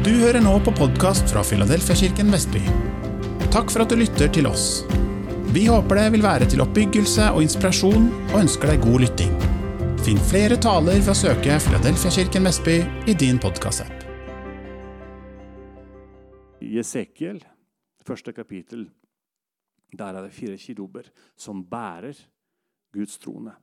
Du hører nå på podcast fra Filadelfia-kirken Vestby. Takk for at du lytter til oss. Vi håper det vil være til oppbyggelse og inspirasjon, og ønsker deg god lytting. Finn flere taler ved å søke Filadelfia-kirken Vestby i din podcast-app. I Esekiel, første kapittel, der det 4 keruber som bærer Guds trone.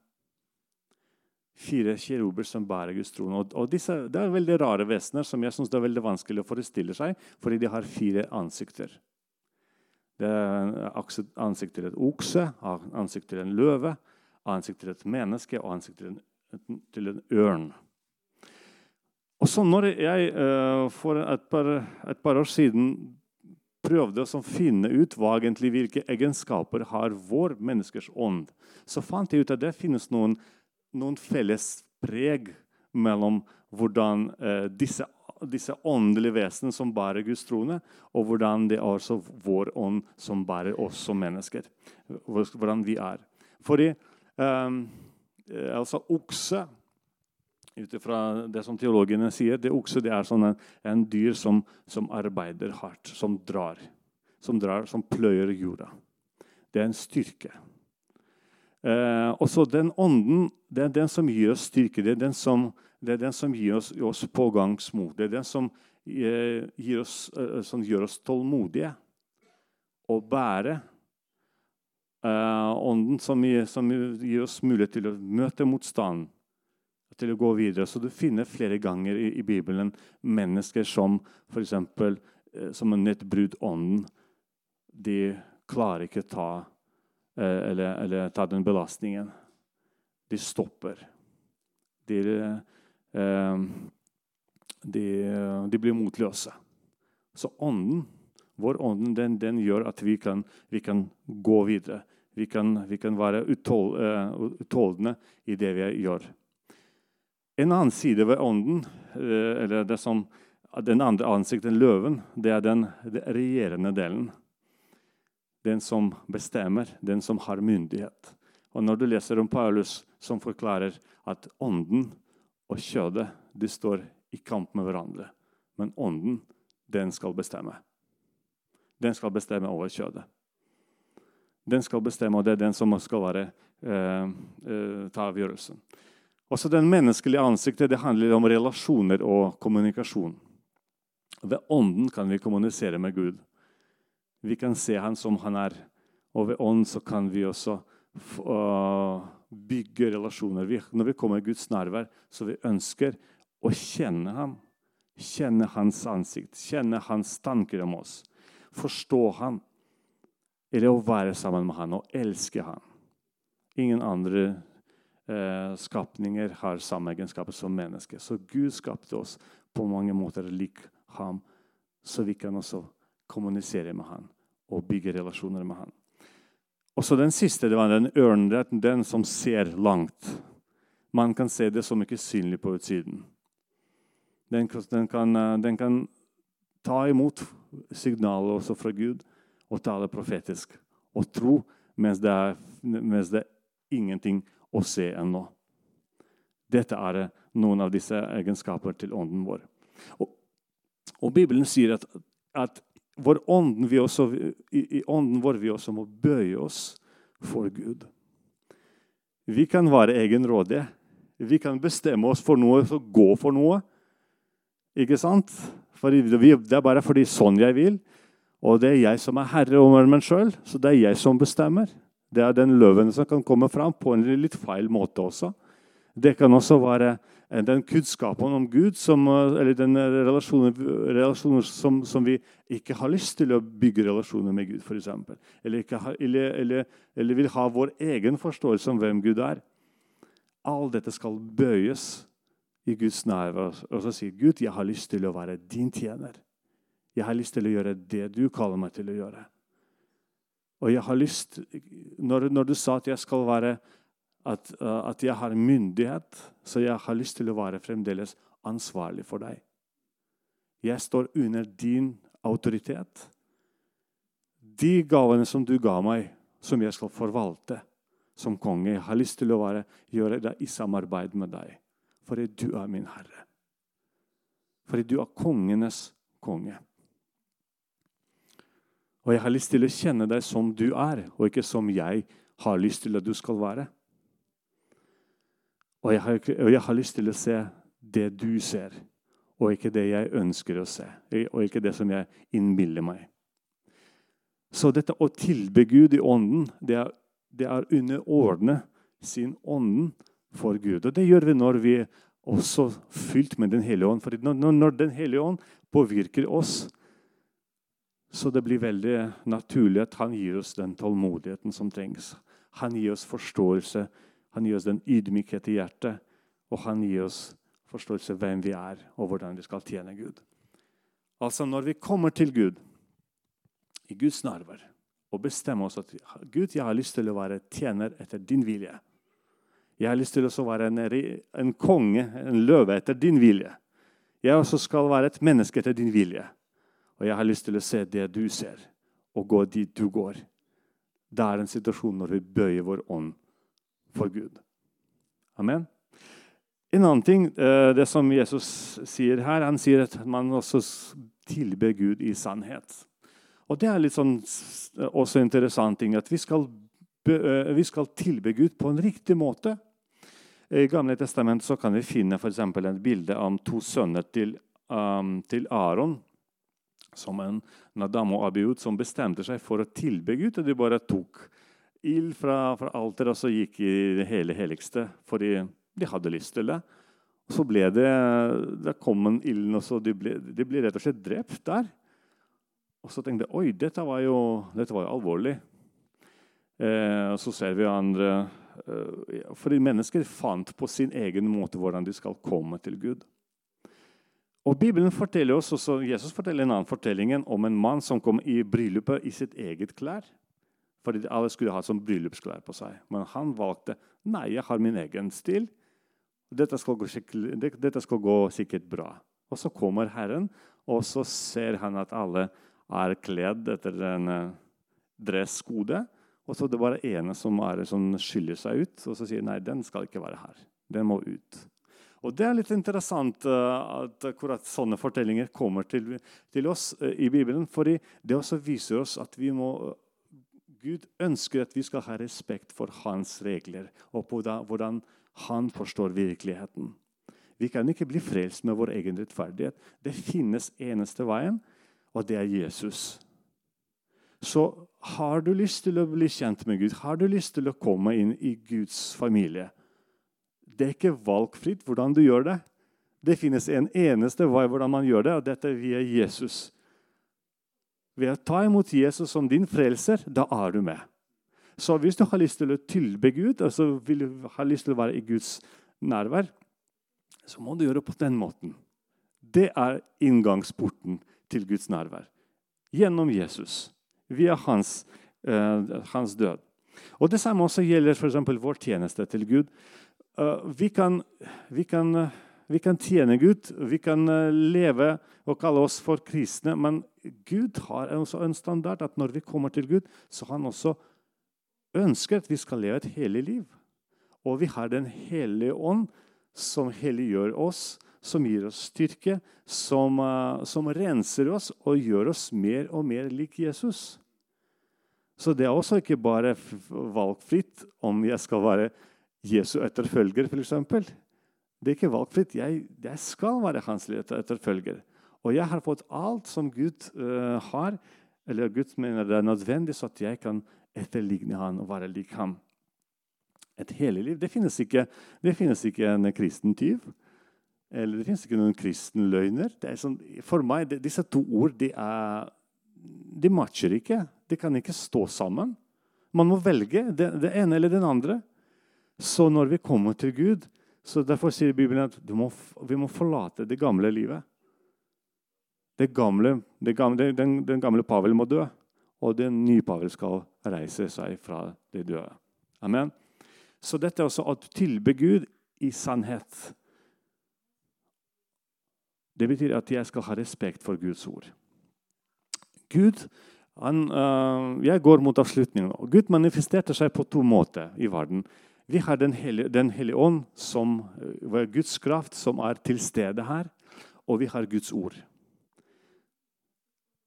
4 keruber som bærer Guds trone. Og disse, det er veldig rare vesener som jeg synes det er veldig vanskelig å forestille seg, fordi de har 4 ansikter. Det er ansikt til et okse, ansikt til en løve, ansikt til et menneske og ansikt til en ørn. Og så når jeg for et par år siden prøvde å finne ut hvilke egenskaper har vår menneskers ånd, så fant jeg ut at det finnes noen felles preg mellom hvordan disse åndelige vesener som bærer Guds trone, og hvordan det er også vår ånd som bærer oss som mennesker. Hvordan vi er. Fordi altså okse, utifra det som teologene sier, det okse det er sånn en dyr som arbeider hardt, som pløyer jorda. Det er en styrke. Og så den ånden, det er den som gir oss styrke, det er den som gir oss pågangsmot, det er den som gjør oss tålmodige og bære ånden som gir oss mulighet til å møte motstand, til å gå videre. Så du finner flere ganger i Bibelen mennesker som for eksempel som en nettbrudd ånden, de klarer ikke ta den belastningen. De stopper. De blir motløse. Så ånden, vår ånden, den gjør at vi kan gå videre. Vi kan være utholdende i det vi gjør. En annen side ved ånden, eller den andre ansikten, løven, det er den regjerende delen. Den som bestemmer, den som har myndighet. Og når du leser om Paulus, som forklarer at ånden og kjødet, de står i kamp med hverandre. Men ånden, den skal bestemme. Den skal bestemme over kjødet. Den skal bestemme, og det er den som skal ta avgjørelsen. Også den menneskelige ansiktet, det handler om relasjoner og kommunikasjon. Ved ånden kan vi kommunisere med Gud. Vi kan se han som han er, og ved ånd så kan vi også bygge relasjoner. Når vi kommer i Guds nærvær, så vi ønsker å kjenne ham, kjenne hans ansikt, kjenne hans tanker om oss, forstå ham, eller å være sammen med han og elske ham. Ingen andre skapninger har samme egenskaper som mennesker. Så Gud skapte oss på mange måter lik ham, så vi kan også kommunisere med han og bygge relasjoner med han. Og så den siste, det var den ørnen, den som ser langt. Man kan se det som ikke er synlig på utsiden. Den kan ta imot signaler også fra Gud og tale profetisk og tro mens det er ingenting å se ennå. Dette er noen av disse egenskaper til ånden vår. Og Bibelen sier at i ånden vår vi også må bøye oss for Gud. Vi kan være egenrådige. Vi kan bestemme oss for noe, så gå for noe. Ikke sant? Det er bare fordi sånn jeg vil. Og det er jeg som er herre over meg selv, så det er jeg som bestemmer. Det er den løven som kan komme fram på en litt feil måte også. Det kan også være den kunnskapen om Gud, eller den relasjoner som vi ikke har lyst til å bygge relasjoner med Gud, for eksempel. Eller vil ha vår egen forståelse om hvem Gud er. Alt dette skal bøyes i Guds nærvær. Og så sier Gud, jeg har lyst til å være din tjener. Jeg har lyst til å gjøre det du kaller meg til å gjøre. Og jeg har lyst, når du sa at jeg skal være at jeg har myndighet, så jeg har lyst til å være fremdeles ansvarlig for deg. Jeg står under din autoritet. De gavene som du ga meg, som jeg skal forvalte som konge, jeg har lyst til å gjøre det i samarbeid med deg, fordi du er min herre. Fordi du er kongenes konge. Og jeg har lyst til å kjenne deg som du er, og ikke som jeg har lyst til at du skal være. Og jeg har lyst til å se det du ser, og ikke det jeg ønsker å se, og ikke det som jeg innbiller meg. Så dette å tilbe Gud i ånden, det er underordne sin ånden for Gud. Og det gjør vi når vi også fylt med den hellige ånd. For når den hellige ånd påvirker oss, så det blir veldig naturlig at han gir oss den tålmodigheten som trengs. Han gir oss forståelse, han gir oss den ydmykhet i hjertet, og han gir oss forståelse hvem vi er, og hvordan vi skal tjene Gud. Altså når vi kommer til Gud, i Guds nærvær, og bestemmer oss at Gud, jeg har lyst til å være tjener etter din vilje. Jeg har lyst til å være en konge, en løve etter din vilje. Jeg også skal være et menneske etter din vilje. Og jeg har lyst til å se det du ser, og gå dit du går. Det er en situasjon når vi bøyer vår ånd for Gud. Amen. En annen ting, det som Jesus sier her, han sier at man også tilber Gud i sannhet. Og det er litt sånn også interessant ting, at vi skal tilbe Gud på en riktig måte. I Gamle Testament så kan vi finne for eksempel et bilde om 2 sønner til Aaron, som en Nadam og Abiud, som bestemte seg for å tilbe Gud, og de bare tok ild fra alteret og så gikk i det hele helligste, fordi de hadde lyst til det. Og så der kom en ilden, og så de ble rett og slett drept der. Og så tenkte jeg, oi, dette var jo alvorlig. Så ser vi andre, fordi mennesker fant på sin egen måte hvordan de skal komme til Gud. Og Bibelen forteller oss også, Jesus forteller en annen fortelling om en mann som kom i bryllupet i sitt eget klær. Fordi alle skulle ha sånn bryllupsklær på seg. Men han valgte, nei, jeg har min egen stil. Dette skal gå sikkert bra. Og så kommer Herren, og så ser han at alle er kledd etter en dresskode, og så det er bare ene som skiller seg ut, og så sier nei, den skal ikke være her. Den må ut. Og det er litt interessant at akkurat sånne fortellinger kommer til oss i Bibelen, fordi det også viser oss at Gud ønsker at vi skal ha respekt for hans regler, og på hvordan han forstår virkeligheten. Vi kan ikke bli frelst med vår egen rettferdighet. Det finnes eneste veien, og det er Jesus. Så har du lyst til å bli kjent med Gud, har du lyst til å komme inn i Guds familie, det er ikke valgfritt hvordan du gjør det. Det finnes en eneste vei hvordan man gjør det, og dette er via Jesus. Ved å ta imot Jesus som din frelser, da er du med. Så hvis du har lyst til å tilbe Gud, altså vil du ha lyst til å være i Guds nærvær, så må du gjøre det på den måten. Det er inngangsporten til Guds nærvær. Gjennom Jesus. Via hans død. Og det samme også gjelder for eksempel vår tjeneste til Gud. Vi kan tjene Gud, vi kan leve og kalle oss for kristne, men Gud har også en standard at når vi kommer til Gud, så han også ønsker at vi skal leve et hellig liv. Og vi har den hellige ånd som helliggjør oss, som gir oss styrke, som renser oss og gjør oss mer og mer lik Jesus. Så det er også ikke bare valgfritt om jeg skal være Jesu etterfølger, for eksempel. Det er ikke valgfritt. Jeg skal være hans etterfølger. Og jeg har fått alt som Gud har, eller Gud mener det er nødvendig, så at jeg kan etterligne han og være lik ham. Et hele liv. Det finnes ikke en kristen tyv. Eller det finnes ikke noen kristen løgner. Det er sånn, for meg, disse 2 ord, de matcher ikke. De kan ikke stå sammen. Man må velge det ene eller den andre. Så når vi kommer til Gud, så derfor sier Bibelen at vi må forlate det gamle livet. Den gamle Pavel må dø, og den nye Pavel skal reise seg fra det døde. Amen. Så dette er også å tilbe Gud i sannhet. Det betyr at jeg skal ha respekt for Guds ord. Gud, jeg går mot avslutningen. Gud manifesterte seg på 2 måter i verden. Vi har den hellige ånd, som er Guds kraft, som er til stede her, og vi har Guds ord.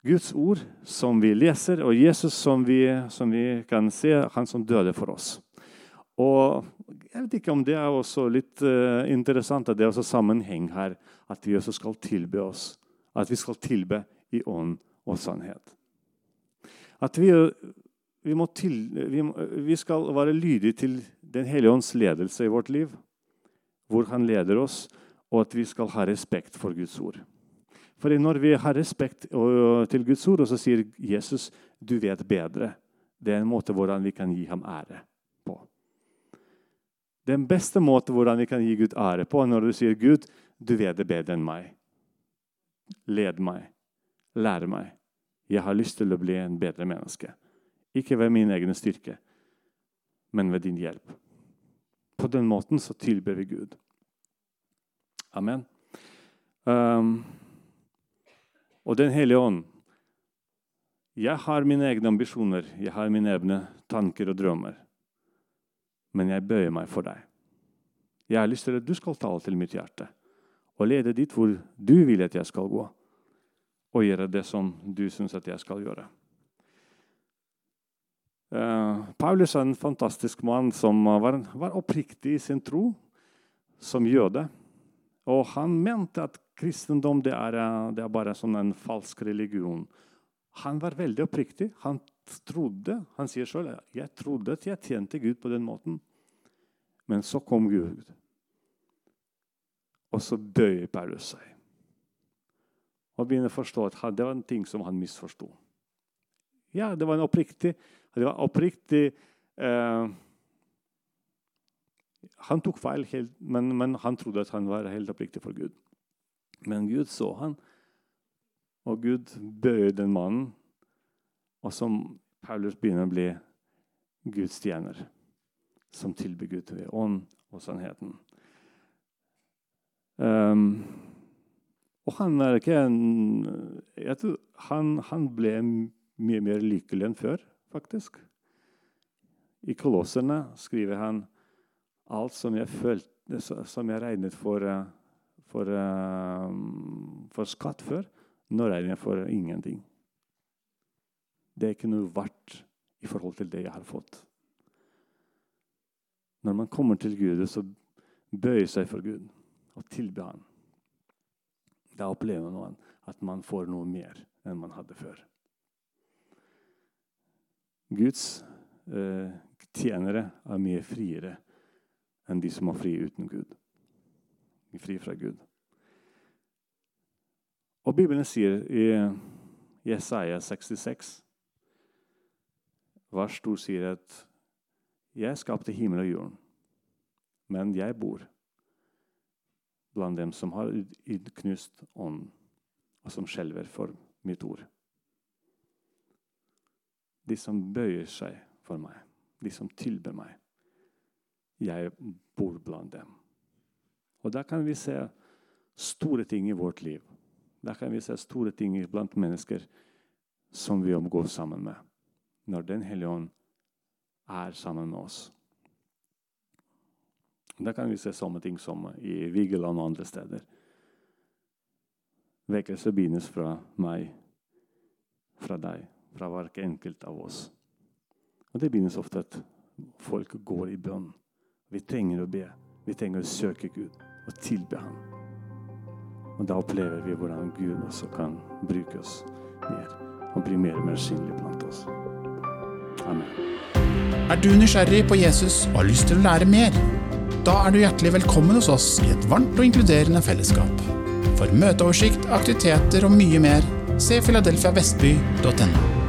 Guds ord som vi leser, og Jesus som vi kan se, han som døde for oss. Og jeg vet ikke om det også litt interessant at det også sammenheng her, at vi også skal tilbe oss, at vi skal tilbe i ånd og sannhet. At vi skal være lydige til den hellige ånds ledelse i vårt liv, hvor han leder oss, og at vi skal ha respekt for Guds ord. For når vi har respekt til Guds ord, og så sier Jesus, du vet bedre, det en måte hvordan vi kan gi ham ære på. Den beste måten hvordan vi kan gi Gud ære på, når du sier, Gud, du vet det bedre enn meg. Led meg, lære meg. Jeg har lyst til å bli en bedre menneske. Ikke ved min egen styrke, men ved din hjelp. På den måten så tilber vi Gud. Amen. Og den hellige ånd. Jeg har mine egne ambisjoner, jeg har mine egne tanker og drømmer. Men jeg bøyer meg for deg. Jeg har lyst til at du skal tale til mitt hjerte, og lede dit hvor du vil at jeg skal gå, og gjøre det som du synes at jeg skal gjøre. Paulus er en fantastisk mann som var oppriktig i sin tro, som jøde. Og han mente at kristendom det er bare sånn en falsk religion. Han var veldig oppriktig. Han sier selv, jeg trodde at jeg tjente Gud på den måten. Men så kom Gud. Og så bøyer Paulus seg. Og begynner å forstå at det var en ting som han misforstod. Ja, det var oppriktig. Han tok feil, men han trodde at han var helt oppriktig for Gud. Men Gud så han, og Gud bøyer den mannen, og som Paulus begynner å bli Guds tjener, som tilber Gud ved ånd og sannheten. Og han er ikke jeg tror han ble mye mer lykkelig enn før, faktisk. I Kolosserne skriver han alt som jeg følte, som jeg regnet for skatt før, nå regner jeg for ingenting. Det er ikke noe verdt i forhold til det jeg har fått. Når man kommer til Gud, så bøyer seg for Gud og tilber han. Da opplever man at man får noe mer enn man hadde før. Guds tjenere er mye friere enn de som er fri uten Gud. Fri fra Gud. Og Bibelen sier i Jesaja 66, vers 2 sier at jeg skapte himmel og jorden, men jeg bor blant dem som har knust ånd, og som skjelver for mitt ord. De som bøyer seg for meg, de som tilber meg, jeg bor blant dem. Og da kan vi se store ting i vårt liv. Da kan vi se store ting blant mennesker som vi omgår sammen med, når den hellige ånd er sammen med oss. Da kan vi se samme ting som i Vigeland og andre steder. Vekkelse begynnes fra meg, fra deg, fra hver enkelt av oss. Og det begynnes ofte at folk går i bønn. Vi trenger å be. Vi trenger å søke Gud og tilbe ham. Og da opplever vi hvordan Gud også kan bruke oss mer og bli mer og mer synlig blant oss. Amen. Er du nysgjerrig på Jesus og har lyst til å lære mer? Da er du hjertelig velkommen hos oss i et varmt og inkluderende fellesskap. For møteoversikt, aktiviteter og mye mer, se philadelphiavestby.no.